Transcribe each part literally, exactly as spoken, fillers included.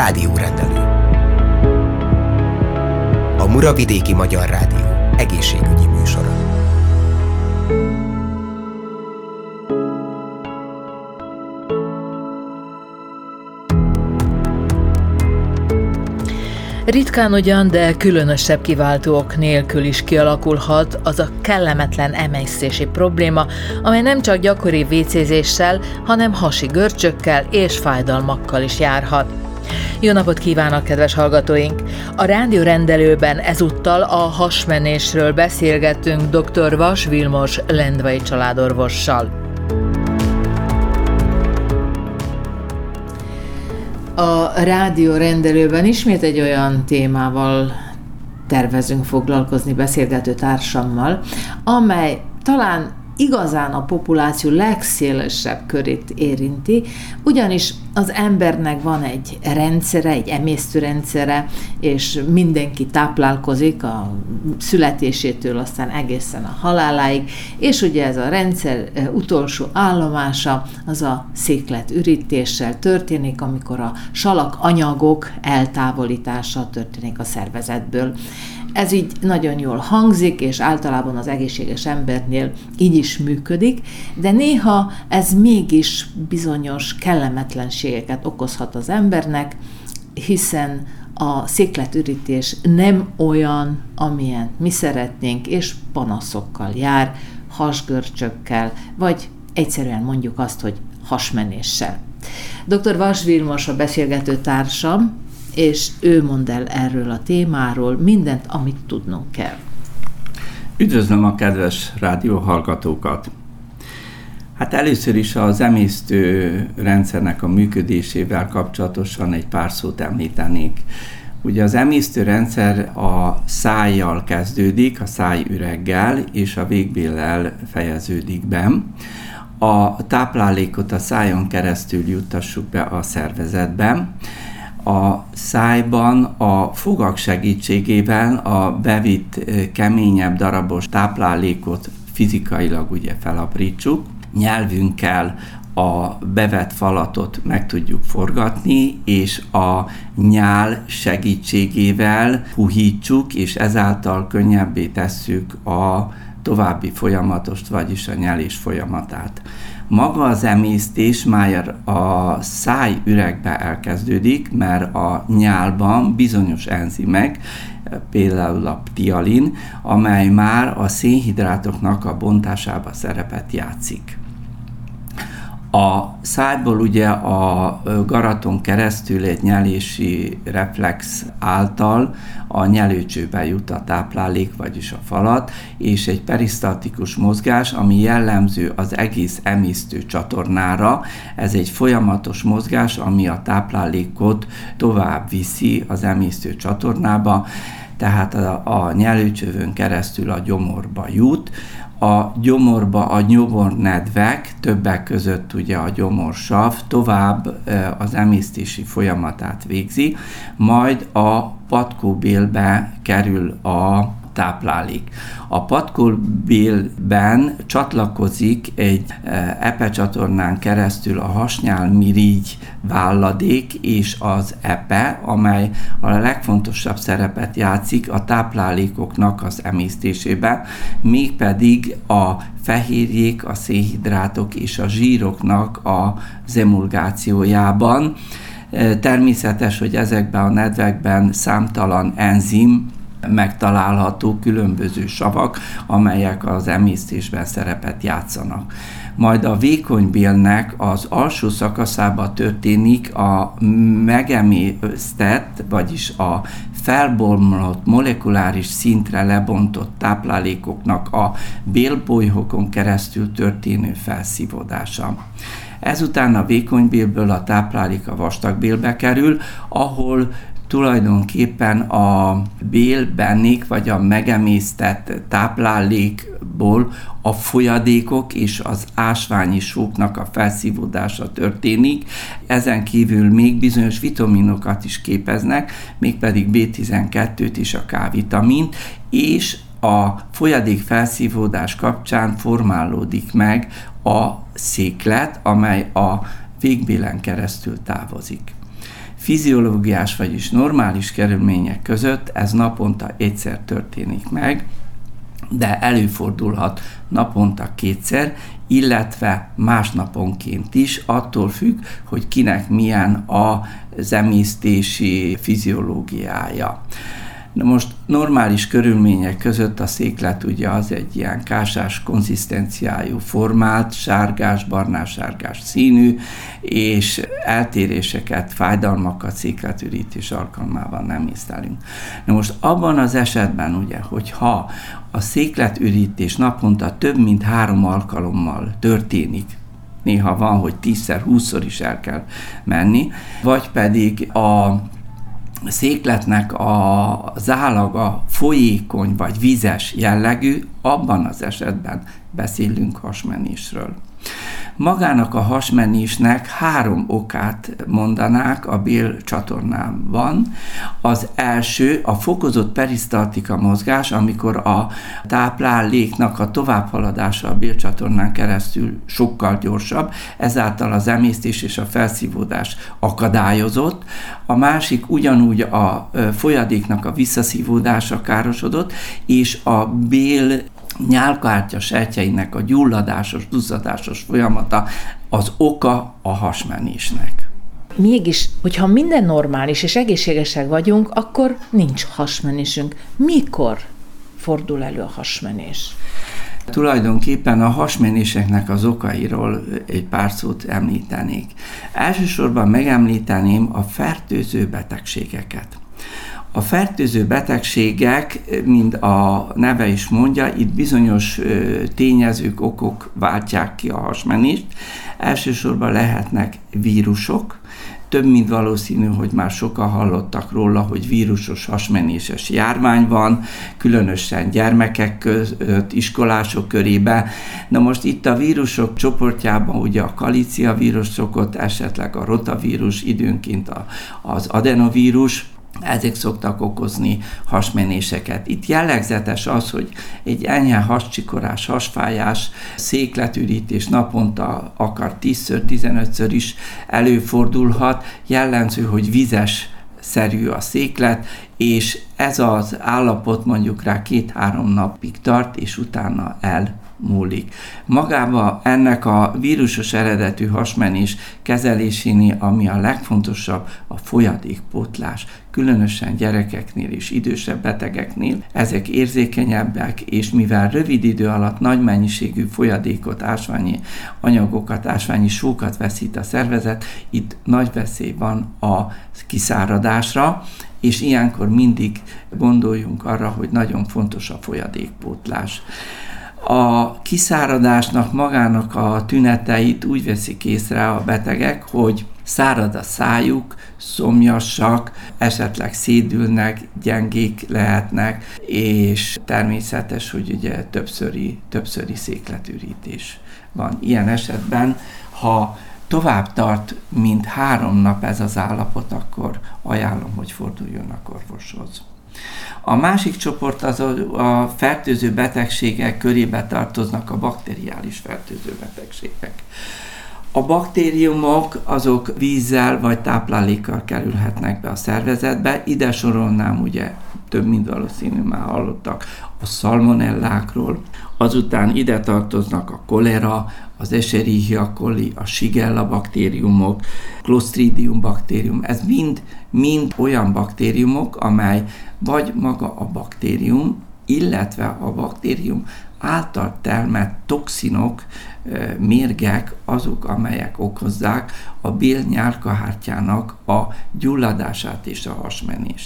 Rádiórendelő. A Muravidéki Magyar Rádió egészségügyi műsora. Ritkán ugyan, de különösebb kiváltók nélkül is kialakulhat az a kellemetlen emésztési probléma, amely nem csak gyakori vécézéssel, hanem hasi görcsökkel és fájdalmakkal is járhat. Jó napot kívánok, kedves hallgatóink! A rádiórendelőben ezúttal a hasmenésről beszélgettünk dr. Vas Vilmos lendvai családorvossal. A rádiórendelőben ismét egy olyan témával tervezünk foglalkozni beszélgető társammal, amely talán igazán a populáció legszélesebb körét érinti, ugyanis az embernek van egy rendszere, egy emésztőrendszere, és mindenki táplálkozik a születésétől aztán egészen a haláláig, és ugye ez a rendszer utolsó állomása az a székletürítéssel történik, amikor a salakanyagok eltávolítása történik a szervezetből. Ez így nagyon jól hangzik, és általában az egészséges embernél így is működik, de néha ez mégis bizonyos kellemetlenségeket okozhat az embernek, hiszen a székletürítés nem olyan, amilyen mi szeretnénk, és panaszokkal jár, hasgörcsökkel, vagy egyszerűen mondjuk azt, hogy hasmenéssel. doktor Vas Vilmos a beszélgető társam, és ő mond el erről a témáról mindent, amit tudnunk kell. Üdvözlöm a kedves rádióhallgatókat! Hát először is az emésztő rendszernek a működésével kapcsolatosan egy pár szót említenék. Ugye az emésztőrendszer a szájjal kezdődik, a szájüreggel, és a végbéllel fejeződik be. A táplálékot a szájon keresztül juttassuk be a szervezetbe. A szájban a fogak segítségével a bevitt keményebb darabos táplálékot fizikailag ugye felaprítsuk, nyelvünkkel a bevett falatot meg tudjuk forgatni, és a nyál segítségével puhítsuk, és ezáltal könnyebbé tesszük a további folyamatost, vagyis a nyelés folyamatát. Maga az emésztés már a szájüregbe elkezdődik, mert a nyálban bizonyos enzimek, például a ptialin, amely már a szénhidrátoknak a bontásában szerepet játszik. A szájból ugye a garaton keresztül egy nyelési reflex által a nyelőcsőbe jut a táplálék, vagyis a falat, és egy perisztaltikus mozgás, ami jellemző az egész emésztő csatornára. Ez egy folyamatos mozgás, ami a táplálékot tovább viszi az emésztő csatornába, tehát a, a nyelőcsövön keresztül a gyomorba jut. A gyomorba a nyomornedvek, többek között ugye a gyomorsav tovább az emésztési folyamatát végzi, majd a patkóbélbe kerül a táplálék. A patkóbélben csatlakozik egy epecsatornán keresztül a hasnyálmirigy válladék és az epe, amely a legfontosabb szerepet játszik a táplálékoknak az emésztésében, mégpedig a fehérjék, a szénhidrátok és a zsíroknak az emulgációjában. Természetes, hogy ezekben a nedvekben számtalan enzim megtalálható, különböző savak, amelyek az emésztésben szerepet játszanak. Majd a vékonybélnek az alsó szakaszában történik a megemésztett, vagyis a felbomlott molekuláris szintre lebontott táplálékoknak a bélbolyhokon keresztül történő felszívódása. Ezután a vékonybélből a táplálék a vastagbélbe kerül, ahol tulajdonképpen a bélbennék vagy a megemésztett táplálékból a folyadékok és az ásványi sóknak a felszívódása történik. Ezen kívül még bizonyos vitaminokat is képeznek, mégpedig bé tizenkettőt és a K-vitamint, és a folyadék felszívódás kapcsán formálódik meg a széklet, amely a végbélen keresztül távozik. Fiziológiás, vagyis normális körülmények között ez naponta egyszer történik meg, de előfordulhat naponta kétszer, illetve másnaponként is, attól függ, hogy kinek milyen az emésztési fiziológiája. Na most normális körülmények között a széklet ugye az egy ilyen kásás konzisztenciájú formált, sárgás, barnás-sárgás színű, és eltéréseket, fájdalmakat székletürítés alkalmával nem észlelünk. Na most abban az esetben ugye, hogyha a székletürítés naponta több mint három alkalommal történik, néha van, hogy tízszer, húszszor is el kell menni, vagy pedig a székletnek az állaga folyékony vagy vízes jellegű, abban az esetben beszélünk hasmenésről. Magának a hasmenésnek három okát mondanák a bélcsatornában. Az első a fokozott perisztaltika mozgás, amikor a tápláléknak a továbbhaladása a bélcsatornán keresztül sokkal gyorsabb, ezáltal az emésztés és a felszívódás akadályozott. A másik ugyanúgy a folyadéknak a visszaszívódása károsodott, és a bél nyálkahártya sejtjeinek a gyulladásos, duzzadásos folyamata az oka a hasmenésnek. Mégis, hogyha minden normális és egészségesek vagyunk, akkor nincs hasmenésünk. Mikor fordul elő a hasmenés? Tulajdonképpen a hasmenéseknek az okairól egy pár szót említenék. Elsősorban megemlíteném a fertőző betegségeket. A fertőző betegségek, mint a neve is mondja, itt bizonyos tényezők, okok váltják ki a hasmenést. Elsősorban lehetnek vírusok. Több mint valószínű, hogy már sokan hallottak róla, hogy vírusos hasmenéses járvány van, különösen gyermekek között, iskolások körében. Na most itt a vírusok csoportjában ugye a kalícia vírus szokott, esetleg a rotavírus, időnként az adenovírus, ezek szoktak okozni hasmenéseket. Itt jellegzetes az, hogy egy enyhe hascsikorás, hasfájás, székletürítés naponta akár tízször, tizenötször is előfordulhat. Jellemző, hogy vizes szerű a széklet, és ez az állapot mondjuk rá két-három napig tart, és utána elmúlik. Magába ennek a vírusos eredetű hasmenés kezelésénél, ami a legfontosabb, a folyadékpótlás. Különösen gyerekeknél és idősebb betegeknél ezek érzékenyebbek, és mivel rövid idő alatt nagy mennyiségű folyadékot, ásványi anyagokat, ásványi sókat veszít a szervezet, itt nagy veszély van a kiszáradásra, és ilyenkor mindig gondoljunk arra, hogy nagyon fontos a folyadékpótlás. A kiszáradásnak magának a tüneteit úgy veszik észre a betegek, hogy szárad a szájuk, szomjasak, esetleg szédülnek, gyengék lehetnek, és természetes, hogy ugye többszöri, többszöri székletürítés van. Ilyen esetben, ha tovább tart, mint három nap ez az állapot, akkor ajánlom, hogy forduljon a orvoshoz. A másik csoport az a, a fertőző betegségek körébe tartoznak a bakteriális fertőző betegségek. A baktériumok azok vízzel vagy táplálékkal kerülhetnek be a szervezetbe. Ide sorolnám, ugye több mint valószínű már hallottak a szalmonellákról. Azután ide tartoznak a kolera, az Escherichia coli, a Shigella baktériumok, Clostridium baktérium. Ez mind, mind olyan baktériumok, amely vagy maga a baktérium, illetve a baktérium által termelt toxinok, mérgek azok, amelyek okozzák a bélnyálkahártyának a gyulladását és a hasmenést.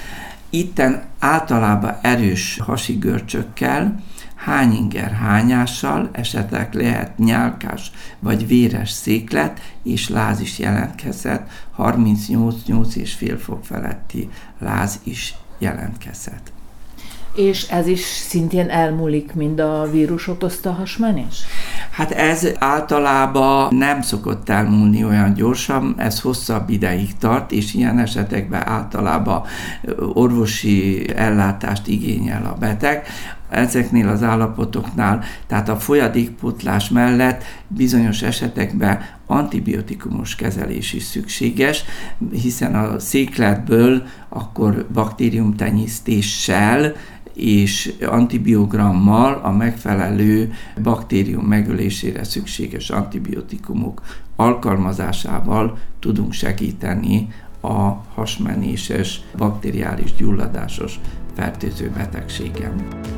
Itten általában erős hasi görcsökkel, hányinger hányással, esetleg lehet nyálkás vagy véres széklet, és láz is jelentkezhet, harmincnyolc egész öt fok feletti láz is jelentkezhet. És ez is szintén elmúlik, mint a vírus okozta hasmenés? Hát ez általában nem szokott elmúlni olyan gyorsan, ez hosszabb ideig tart, és ilyen esetekben általában orvosi ellátást igényel a beteg. Ezeknél az állapotoknál, tehát a folyadékpótlás mellett bizonyos esetekben antibiotikumos kezelés is szükséges, hiszen a székletből akkor baktériumtenyésztéssel és antibiogrammal a megfelelő baktérium megölésére szükséges antibiotikumok alkalmazásával tudunk segíteni a hasmenéses, bakteriális gyulladásos fertőző betegségen.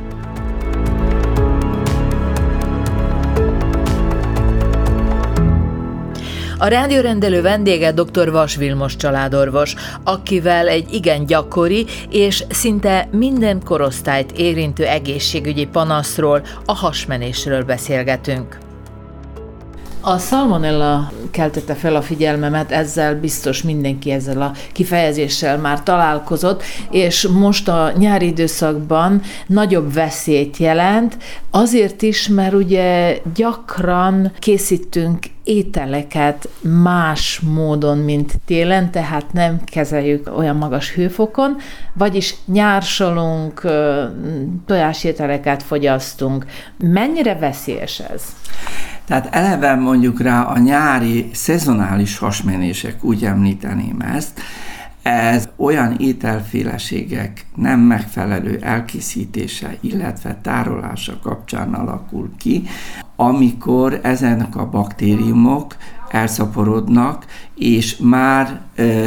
A rádiórendelő vendége dr. Vas Vilmos családorvos, akivel egy igen gyakori és szinte minden korosztályt érintő egészségügyi panaszról, a hasmenésről beszélgetünk. A szalmonella keltette fel a figyelmemet, ezzel biztos mindenki ezzel a kifejezéssel már találkozott, és most a nyári időszakban nagyobb veszélyt jelent, azért is, mert ugye gyakran készítünk ételeket más módon, mint télen, tehát nem kezeljük olyan magas hőfokon, vagyis nyársalunk, tojásételeket fogyasztunk. Mennyire veszélyes ez? Tehát eleve mondjuk rá a nyári szezonális hasmenések, úgy említeném ezt, ez olyan ételféleségek nem megfelelő elkészítése, illetve tárolása kapcsán alakul ki, amikor ezenek a baktériumok elszaporodnak, és már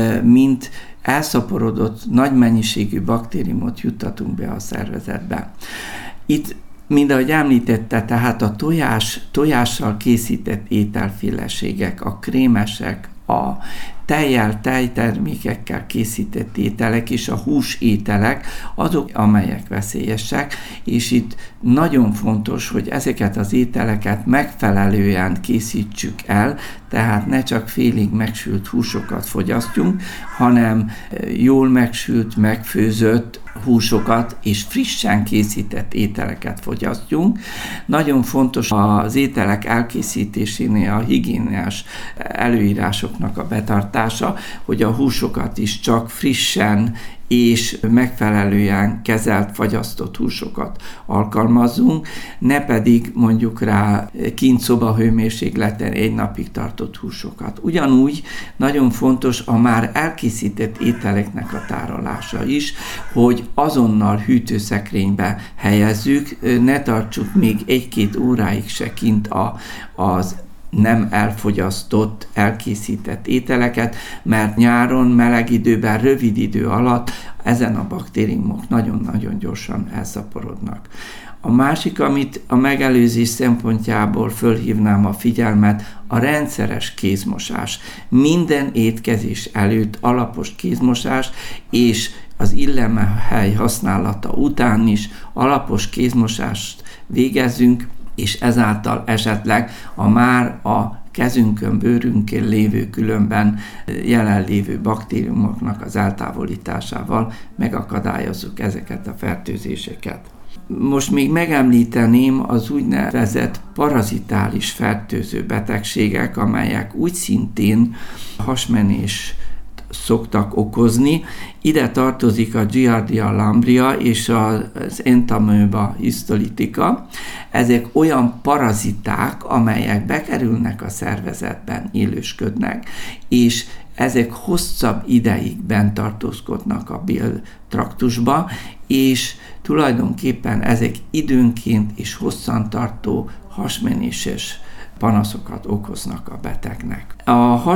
mint elszaporodott nagy mennyiségű baktériumot juttatunk be a szervezetbe. Itt, mint ahogy említette, tehát a tojás, tojással készített ételféleségek, a krémesek, a tejjel, tejtermékekkel készített ételek és a húsételek azok, amelyek veszélyesek, és itt nagyon fontos, hogy ezeket az ételeket megfelelően készítsük el, tehát ne csak félig megsült húsokat fogyasztjunk, hanem jól megsült, megfőzött húsokat és frissen készített ételeket fogyasztjunk. Nagyon fontos az ételek elkészítésénél a higiéniás előírásoknak a betartása, hogy a húsokat is csak frissen és megfelelően kezelt, fagyasztott húsokat alkalmazzunk, ne pedig mondjuk rá kint szobahőmérsékleten egy napig tartott húsokat. Ugyanúgy nagyon fontos a már elkészített ételeknek a tárolása is, hogy azonnal hűtőszekrénybe helyezzük, ne tartsuk még egy-két óráig se kint a, az nem elfogyasztott, elkészített ételeket, mert nyáron, meleg időben, rövid idő alatt ezen a baktériumok nagyon-nagyon gyorsan elszaporodnak. A másik, amit a megelőzés szempontjából fölhívnám a figyelmet, a rendszeres kézmosás. Minden étkezés előtt alapos kézmosás, és az illemhely használata után is alapos kézmosást végezzünk, és ezáltal esetleg a már a kezünkön, bőrünkön lévő különben jelenlévő baktériumoknak az eltávolításával megakadályozzuk ezeket a fertőzéseket. Most még megemlíteném az úgynevezett parazitális fertőző betegségek, amelyek úgy szintén hasmenés szoktak okozni. Ide tartozik a Giardia lamblia és az Entamoeba histolytica. Ezek olyan paraziták, amelyek bekerülnek a szervezetben, élősködnek, és ezek hosszabb ideig bent tartózkodnak a béltraktusba, és tulajdonképpen ezek időnként és hosszantartó hasmenéses panaszokat okoznak a betegnek. A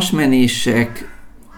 hasmenések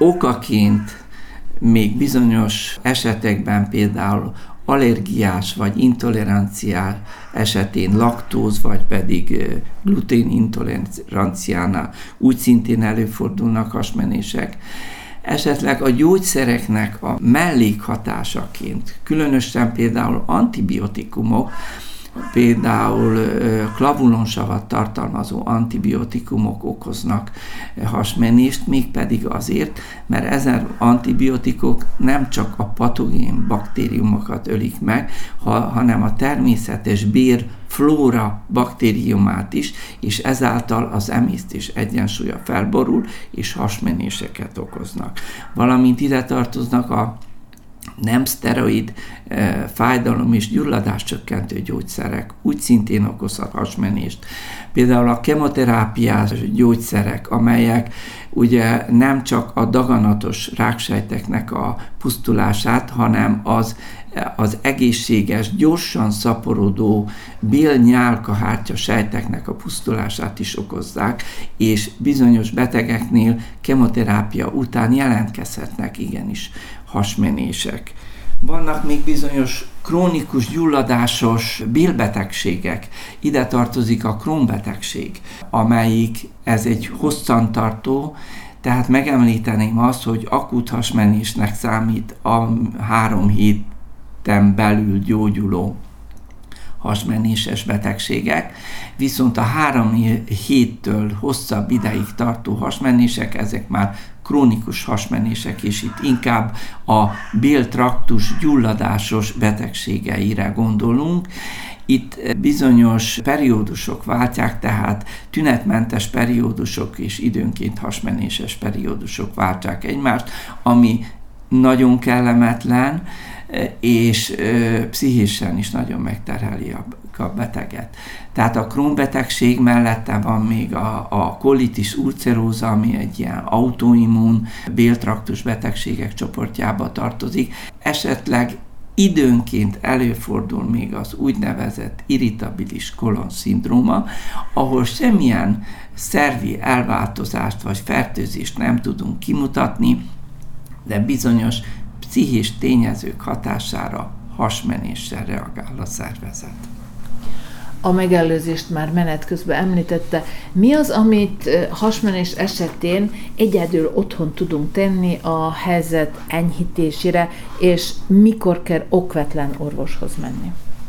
okaként még bizonyos esetekben például allergiás vagy intolerancia esetén, laktóz vagy pedig glutén intoleranciánál úgy szintén előfordulnak hasmenések. Esetleg a gyógyszereknek a mellékhatásaként, különösen például antibiotikumok, például klavulonsavat tartalmazó antibiotikumok okoznak hasmenést, mégpedig azért, mert ezen antibiotikumok nem csak a patogén baktériumokat ölik meg, ha, hanem a természetes bér flóra baktériumát is, és ezáltal az emésztés egyensúlya felborul, és hasmenéseket okoznak. Valamint ide tartoznak a nem szteroid e, fájdalom és gyulladás csökkentő gyógyszerek, úgy szintén okozhat hasmenést. Például a kemoterápiás gyógyszerek, amelyek ugye nem csak a daganatos ráksejteknek a pusztulását, hanem az, az egészséges, gyorsan szaporodó bél-nyálkahártya sejteknek a pusztulását is okozzák, és bizonyos betegeknél kemoterápia után jelentkezhetnek igenis hasmenések. Vannak még bizonyos krónikus gyulladásos bélbetegségek. Ide tartozik a Crohn-betegség, amelyik ez egy hosszantartó, tehát megemlíteném azt, hogy akut hasmenésnek számít a három héten belül gyógyuló hasmenéses betegségek, viszont a három héttől hosszabb ideig tartó hasmenések, ezek már krónikus hasmenések, és itt inkább a béltraktus gyulladásos betegségeire gondolunk. Itt bizonyos periódusok váltják, tehát tünetmentes periódusok és időnként hasmenéses periódusok váltják egymást, ami nagyon kellemetlen, és pszichésen is nagyon megterheli a, a beteget. Tehát a Crohn-betegség mellette van még a, a colitis ulceróza, ami egy ilyen autoimmun béltraktus betegségek csoportjába tartozik. Esetleg időnként előfordul még az úgynevezett irritabilis kolon-szindróma, ahol semmilyen szervi elváltozást vagy fertőzést nem tudunk kimutatni, de bizonyos pszichés tényezők hatására hasmenéssel reagál a szervezet. A megelőzést már menet közben említette. Mi az, amit hasmenés esetén egyedül otthon tudunk tenni a helyzet enyhítésére, és mikor kell okvetlen orvoshoz menni?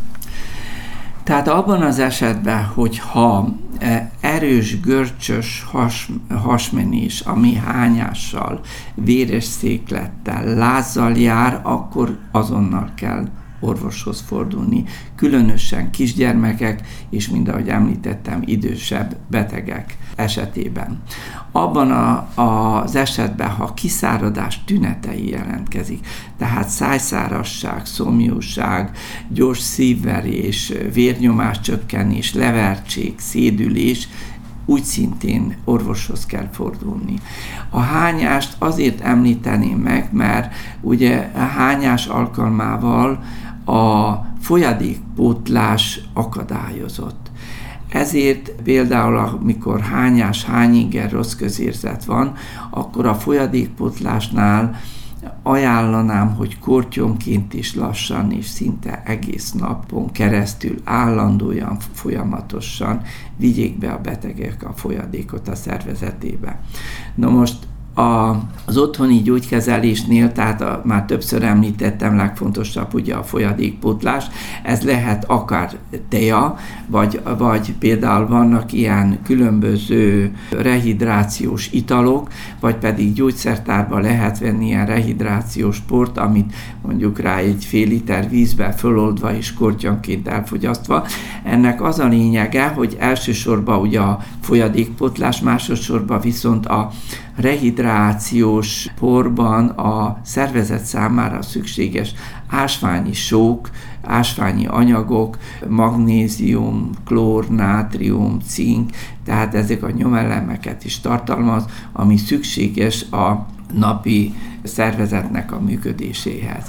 Tehát abban az esetben, hogyha erős, görcsös has, hasmenés, ami hányással, véres széklettel, lázzal jár, akkor azonnal kell orvoshoz fordulni, különösen kisgyermekek és, mint ahogy említettem, idősebb betegek esetében. Abban a, az esetben, ha kiszáradás tünetei jelentkezik, tehát szájszárasság, szomjúság, gyors szívverés, vérnyomás csökkenés, levertség, szédülés, úgy szintén orvoshoz kell fordulni. A hányást azért említeném meg, mert ugye a hányás alkalmával a folyadékpótlás akadályozott. Ezért például, amikor hányás, hányinger rossz közérzet van, akkor a folyadékpótlásnál ajánlanám, hogy kortyonként is lassan és szinte egész napon keresztül állandóan, folyamatosan vigyék be a betegek a folyadékot a szervezetébe. Na most a, az otthoni gyógykezelésnél, tehát a, már többször említettem, legfontosabb ugye a folyadékpótlás, ez lehet akár teja, vagy, vagy például vannak ilyen különböző rehidrációs italok, vagy pedig gyógyszertárban lehet venni ilyen rehidrációs port, amit mondjuk rá egy fél liter vízbe föloldva és kortyonként elfogyasztva. Ennek az a lényege, hogy elsősorban ugye a folyadékpótlás, másodszorban viszont a rehidrációs porban a szervezet számára szükséges ásványi sók, ásványi anyagok, magnézium, klór, nátrium, cink, tehát ezek a nyomelemeket is tartalmaz, ami szükséges a napi szervezetnek a működéséhez.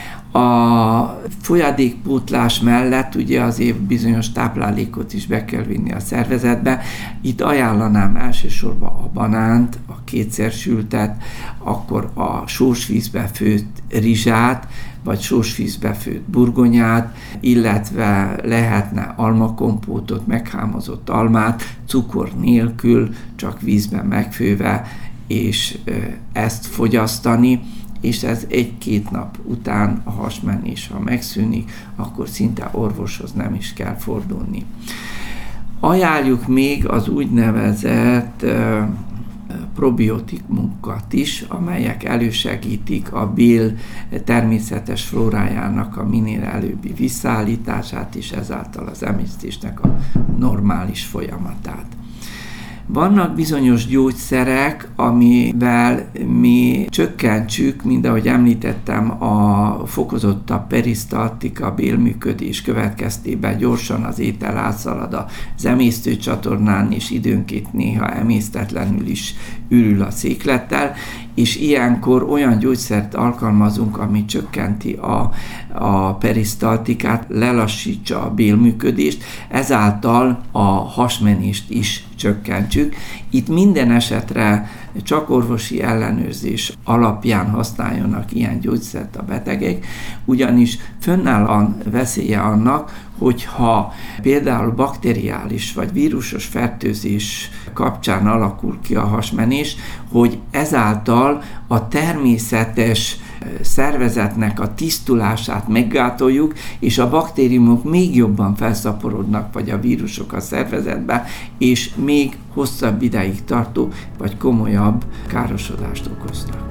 A folyadékpótlás mellett ugye azért bizonyos táplálékot is be kell vinni a szervezetbe. Itt ajánlanám elsősorban a banánt, a kétszer sültet, akkor a sósvízbe főtt rizsát, vagy sósvízbe főtt burgonyát, illetve lehetne almakompótot, meghámozott almát, cukor nélkül, csak vízben megfőve, és ezt fogyasztani, és ez egy-két nap után a hasmenés, ha megszűnik, akkor szinte orvoshoz nem is kell fordulni. Ajánljuk még az úgynevezett probiotikumokat is, amelyek elősegítik a bél természetes flórájának a minél előbbi visszaállítását, és ezáltal az emésztésnek a normális folyamatát. Vannak bizonyos gyógyszerek, amivel mi csökkentsük, mint ahogy említettem, a fokozottabb perisztaltika, bélműködés következtében gyorsan az étel átszalad az emésztőcsatornán, és időnként néha emésztetlenül is ürül a széklettel, és ilyenkor olyan gyógyszert alkalmazunk, ami csökkenti a, a perisztaltikát, lelassítsa a bélműködést, ezáltal a hasmenést is csökkentjük. Itt minden esetre csak orvosi ellenőrzés alapján használjanak ilyen gyógyszert a betegek, ugyanis fönnáll a veszélye annak, hogyha például bakteriális vagy vírusos fertőzés kapcsán alakul ki a hasmenés, hogy ezáltal a természetes szervezetnek a tisztulását meggátoljuk, és a baktériumok még jobban felszaporodnak, vagy a vírusok a szervezetben, és még hosszabb ideig tartó, vagy komolyabb károsodást okoznak.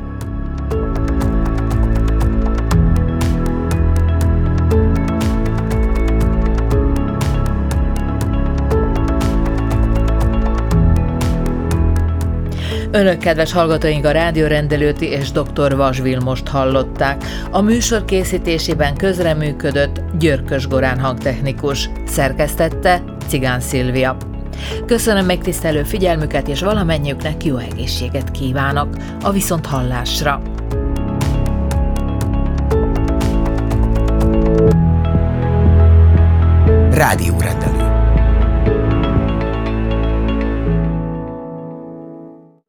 Önök, kedves hallgatóink, a rádiórendelőti és dr. Vas Vilmost hallották. A műsor készítésében közreműködött Györkös Gorán hangtechnikus, szerkesztette Cigán Szilvia. Köszönöm megtisztelő figyelmüket, és valamennyiüknek jó egészséget kívánok a viszonthallásra. Rádiórendelő.